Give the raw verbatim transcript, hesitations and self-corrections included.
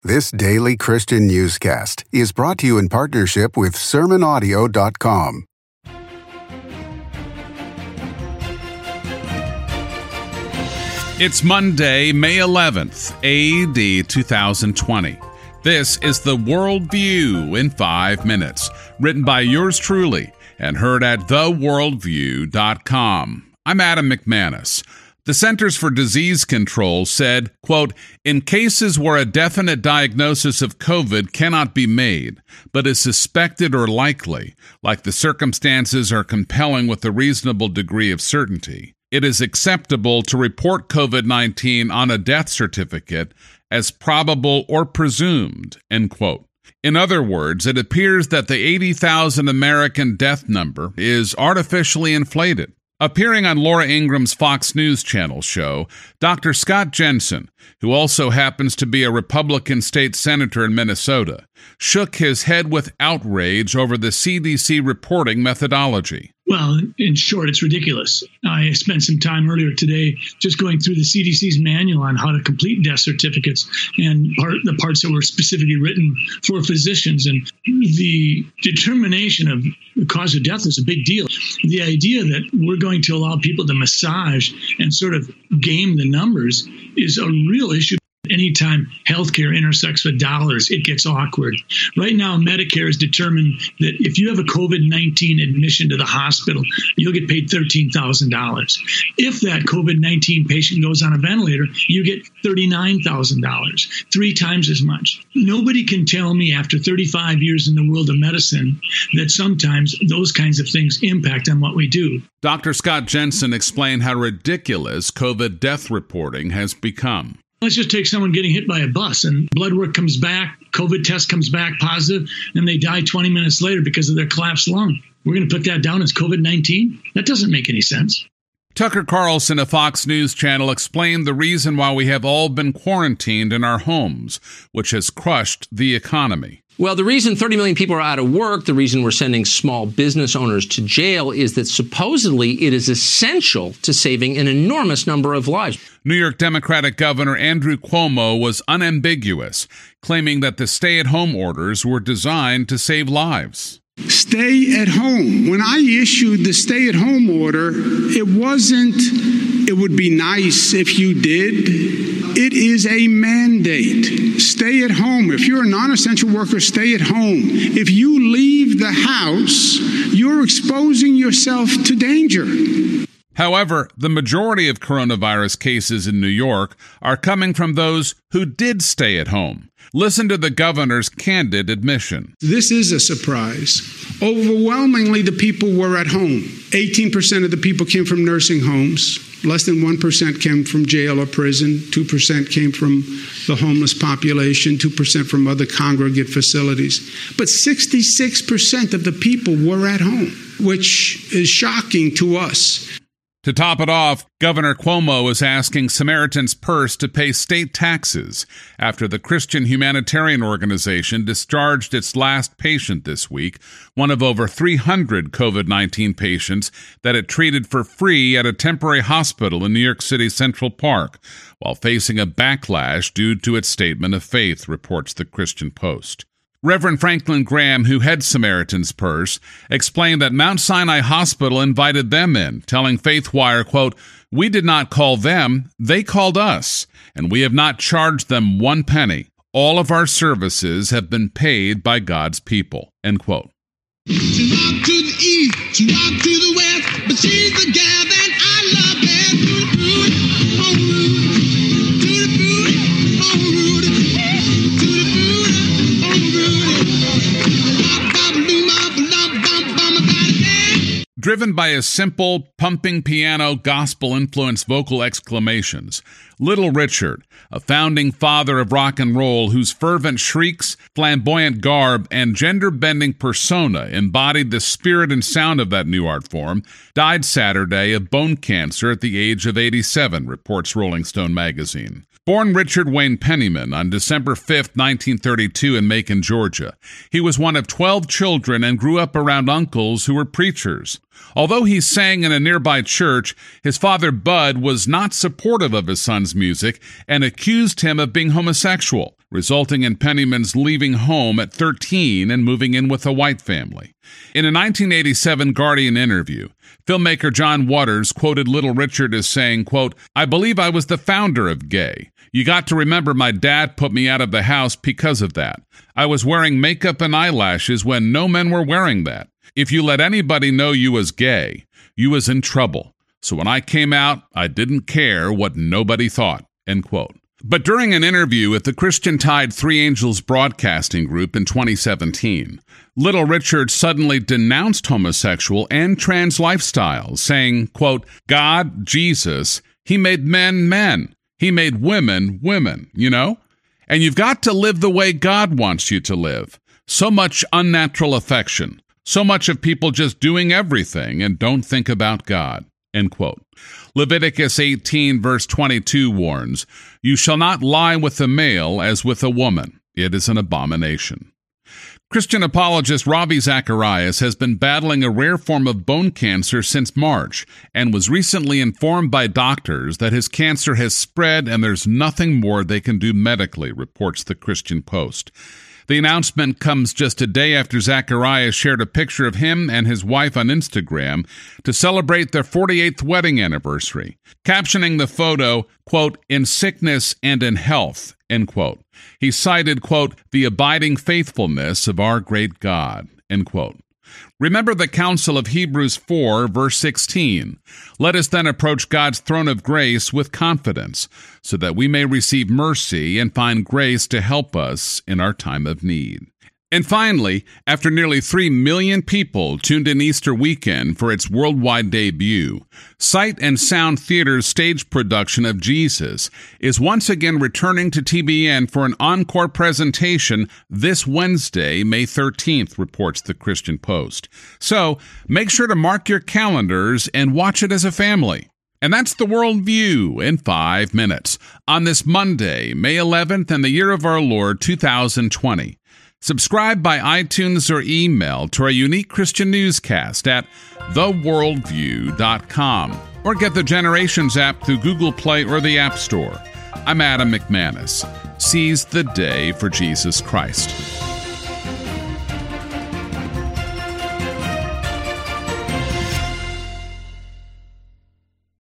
This daily Christian newscast is brought to you in partnership with sermon audio dot com. It's Monday, May eleventh, A D two thousand twenty. This is The Worldview in five minutes, written by yours truly and heard at the worldview dot com. I'm Adam McManus. The Centers for Disease Control said, quote, in cases where a definite diagnosis of COVID cannot be made, but is suspected or likely, like the circumstances are compelling with a reasonable degree of certainty, it is acceptable to report COVID nineteen on a death certificate as probable or presumed, end quote. In other words, it appears that the eighty thousand American death number is artificially inflated. Appearing on Laura Ingram's Fox News Channel show, Doctor Scott Jensen, who also happens to be a Republican state senator in Minnesota, shook his head with outrage over the C D C reporting methodology. Well, in short, it's ridiculous. I spent some time earlier today just going through the C D C's manual on how to complete death certificates and part, the parts that were specifically written for physicians. And the determination of the cause of death is a big deal. The idea that we're going to allow people to massage and sort of game the numbers is a real issue. Anytime healthcare intersects with dollars, it gets awkward. Right now, Medicare has determined that if you have a COVID nineteen admission to the hospital, you'll get paid thirteen thousand dollars. If that COVID nineteen patient goes on a ventilator, you get thirty-nine thousand dollars, three times as much. Nobody can tell me after thirty-five years in the world of medicine that sometimes those kinds of things impact on what we do. Doctor Scott Jensen explained how ridiculous COVID death reporting has become. Let's just take someone getting hit by a bus and blood work comes back, COVID test comes back positive, and they die twenty minutes later because of their collapsed lung. We're going to put that down as COVID nineteen? That doesn't make any sense. Tucker Carlson of Fox News Channel explained the reason why we have all been quarantined in our homes, which has crushed the economy. Well, the reason thirty million people are out of work, the reason we're sending small business owners to jail is that supposedly it is essential to saving an enormous number of lives. New York Democratic Governor Andrew Cuomo was unambiguous, claiming that the stay-at-home orders were designed to save lives. Stay at home. When I issued the stay-at-home order, it wasn't, it would be nice if you did. It is a mandate. Stay at home. If you're a non-essential worker, stay at home. If you leave the house, you're exposing yourself to danger. However, the majority of coronavirus cases in New York are coming from those who did stay at home. Listen to the governor's candid admission. This is a surprise. Overwhelmingly, the people were at home. eighteen percent of the people came from nursing homes. Less than one percent came from jail or prison. two percent came from the homeless population. two percent from other congregate facilities. But sixty-six percent of the people were at home, which is shocking to us. To top it off, Governor Cuomo is asking Samaritan's Purse to pay state taxes after the Christian humanitarian organization discharged its last patient this week, one of over three hundred COVID nineteen patients that it treated for free at a temporary hospital in New York City's Central Park, while facing a backlash due to its statement of faith, reports the Christian Post. Reverend Franklin Graham, who heads Samaritan's Purse, explained that Mount Sinai Hospital invited them in, telling FaithWire, quote, we did not call them, they called us, and we have not charged them one penny. All of our services have been paid by God's people, end quote. She walked to the east, she walked to the west, but she's the gal that I love best. Oh, Rudy, to the booty, oh, Rudy, to the booty, oh, Rudy. Driven by his simple, pumping piano, gospel-influenced vocal exclamations, Little Richard, a founding father of rock and roll whose fervent shrieks, flamboyant garb, and gender-bending persona embodied the spirit and sound of that new art form, died Saturday of bone cancer at the age of eighty-seven, reports Rolling Stone magazine. Born Richard Wayne Penniman on December fifth, nineteen thirty-two in Macon, Georgia, he was one of twelve children and grew up around uncles who were preachers. Although he sang in a nearby church, his father Bud was not supportive of his son's music and accused him of being homosexual, resulting in Penniman's leaving home at thirteen and moving in with a white family. In a nineteen eighty-seven Guardian interview, filmmaker John Waters quoted Little Richard as saying, quote, "I believe I was the founder of gay. You got to remember my dad put me out of the house because of that. I was wearing makeup and eyelashes when no men were wearing that. If you let anybody know you was gay, you was in trouble. So when I came out, I didn't care what nobody thought," end quote. But during an interview with the Christian Tide Three Angels Broadcasting Group in twenty seventeen, Little Richard suddenly denounced homosexual and trans lifestyles, saying, quote, "God, Jesus, he made men men. He made women women, you know? And you've got to live the way God wants you to live. So much unnatural affection. So much of people just doing everything and don't think about God," end quote. Leviticus eighteen verse twenty-two warns, "You shall not lie with a male as with a woman. It is an abomination." Christian apologist Ravi Zacharias has been battling a rare form of bone cancer since March and was recently informed by doctors that his cancer has spread and there's nothing more they can do medically, reports the Christian Post. The announcement comes just a day after Zacharias shared a picture of him and his wife on Instagram to celebrate their forty-eighth wedding anniversary, captioning the photo, quote, "in sickness and in health," end quote. He cited, quote, "the abiding faithfulness of our great God," end quote. Remember the counsel of Hebrews four, verse sixteen. "Let us then approach God's throne of grace with confidence, so that we may receive mercy and find grace to help us in our time of need." And finally, after nearly three million people tuned in Easter weekend for its worldwide debut, Sight and Sound Theater's stage production of Jesus is once again returning to T B N for an encore presentation this Wednesday, May thirteenth, reports the Christian Post. So make sure to mark your calendars and watch it as a family. And that's the World View in five minutes on this Monday, May eleventh, in the year of our Lord, two thousand twenty. Subscribe by iTunes or email to our unique Christian newscast at the worldview dot com or get the Generations app through Google Play or the App Store. I'm Adam McManus. Seize the day for Jesus Christ.